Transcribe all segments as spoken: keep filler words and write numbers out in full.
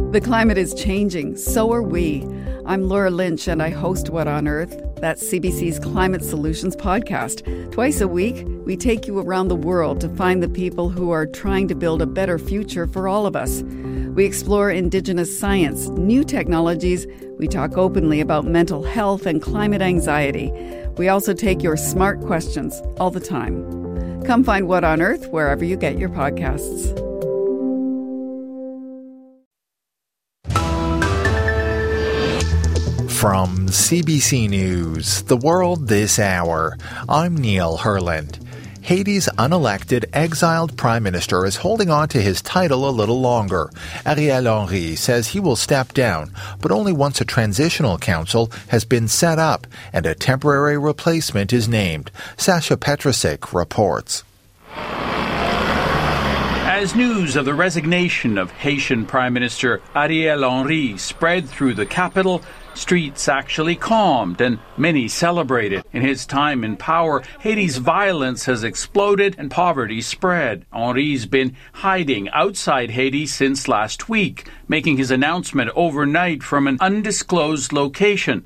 The climate is changing, so are we. I'm Laura Lynch, and I host What on Earth? That's C B C's Climate Solutions podcast. Twice a week, we take you around the world to find the people who are trying to build a better future for all of us. We explore Indigenous science, new technologies. We talk openly about mental health and climate anxiety. We also take your smart questions all the time. Come find What on Earth wherever you get your podcasts. From C B C News, The World This Hour, I'm Neil Herland. Haiti's unelected, exiled prime minister is holding on to his title a little longer. Ariel Henry says he will step down, but only once a transitional council has been set up and a temporary replacement is named. Sasha Petrusik reports. As news of the resignation of Haitian Prime Minister Ariel Henry spread through the capital, streets actually calmed and many celebrated. In his time in power, Haiti's violence has exploded and poverty spread. Henry's been hiding outside Haiti since last week, making his announcement overnight from an undisclosed location.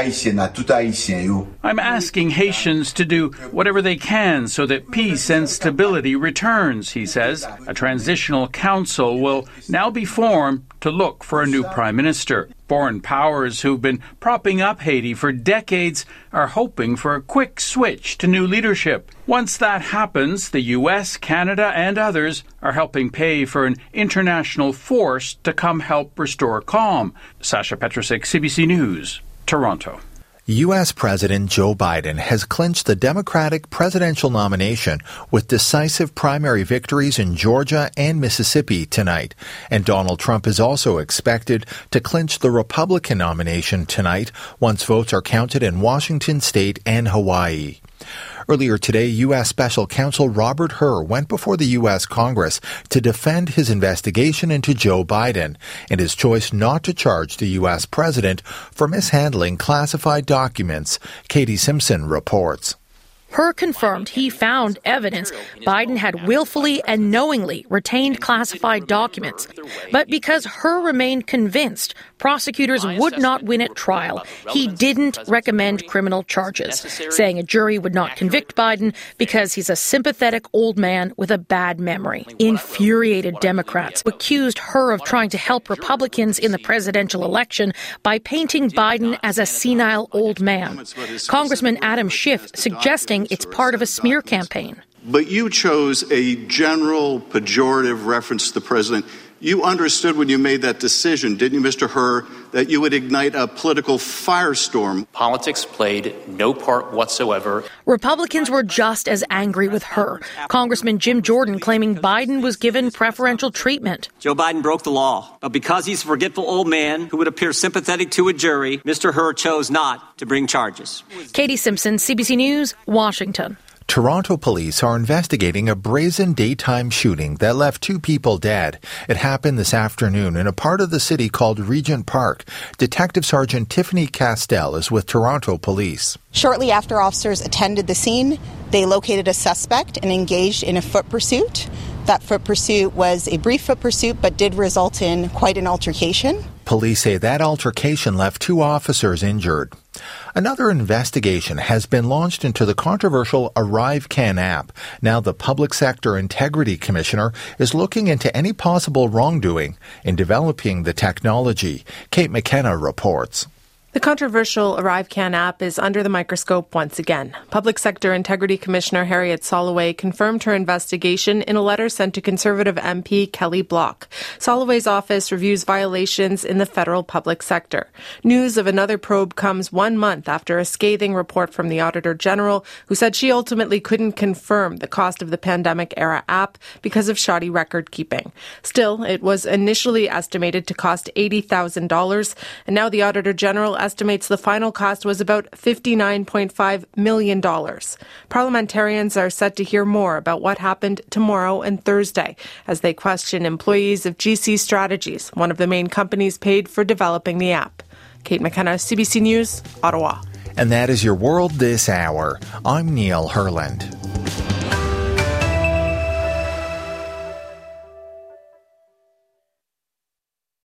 I'm asking Haitians to do whatever they can so that peace and stability returns, he says. A transitional council will now be formed to look for a new prime minister. Foreign powers who've been propping up Haiti for decades are hoping for a quick switch to new leadership. Once that happens, the U S, Canada, and others are helping pay for an international force to come help restore calm. Sasha Petrusik, C B C News, Toronto. U S. President Joe Biden has clinched the Democratic presidential nomination with decisive primary victories in Georgia and Mississippi tonight. And Donald Trump is also expected to clinch the Republican nomination tonight once votes are counted in Washington state and Hawaii. Earlier today, U S. Special Counsel Robert Hur went before the U S. Congress to defend his investigation into Joe Biden and his choice not to charge the U S. president for mishandling classified documents. Katie Simpson reports. Hur confirmed he found evidence Biden had willfully and knowingly retained classified documents. But because Hur remained convinced prosecutors would not win at trial, he didn't recommend criminal charges, saying a jury would not convict Biden because he's a sympathetic old man with a bad memory. Infuriated Democrats accused Hur of trying to help Republicans in the presidential election by painting Biden as a senile old man. Congressman Adam Schiff suggesting it's part of a smear campaign. But you chose a general pejorative reference to the president. You understood when you made that decision, didn't you, Mister Hur, that you would ignite a political firestorm? Politics played no part whatsoever. Republicans were just as angry with Hur. Congressman Jim Jordan claiming Biden was given preferential treatment. Joe Biden broke the law, but because he's a forgetful old man who would appear sympathetic to a jury, Mister Hur chose not to bring charges. Katie Simpson, C B C News, Washington. Toronto police are investigating a brazen daytime shooting that left two people dead. It happened this afternoon in a part of the city called Regent Park. Detective Sergeant Tiffany Castell is with Toronto Police. Shortly after officers attended the scene, they located a suspect and engaged in a foot pursuit. That foot pursuit was a brief foot pursuit, but did result in quite an altercation. Police say that altercation left two officers injured. Another investigation has been launched into the controversial ArriveCan app. Now the Public Sector Integrity Commissioner is looking into any possible wrongdoing in developing the technology. Kate McKenna reports. The controversial ArriveCan app is under the microscope once again. Public Sector Integrity Commissioner Harriet Soloway confirmed her investigation in a letter sent to Conservative M P Kelly Block. Soloway's office reviews violations in the federal public sector. News of another probe comes one month after a scathing report from the Auditor General, who said she ultimately couldn't confirm the cost of the pandemic-era app because of shoddy record keeping. Still, it was initially estimated to cost eighty thousand dollars, and now the Auditor General estimates the final cost was about fifty-nine point five million dollars. Parliamentarians are set to hear more about what happened tomorrow and Thursday as they question employees of G C Strategies, one of the main companies paid for developing the app. Kate McKenna, C B C News, Ottawa. And that is your World This Hour. I'm Neil Herland.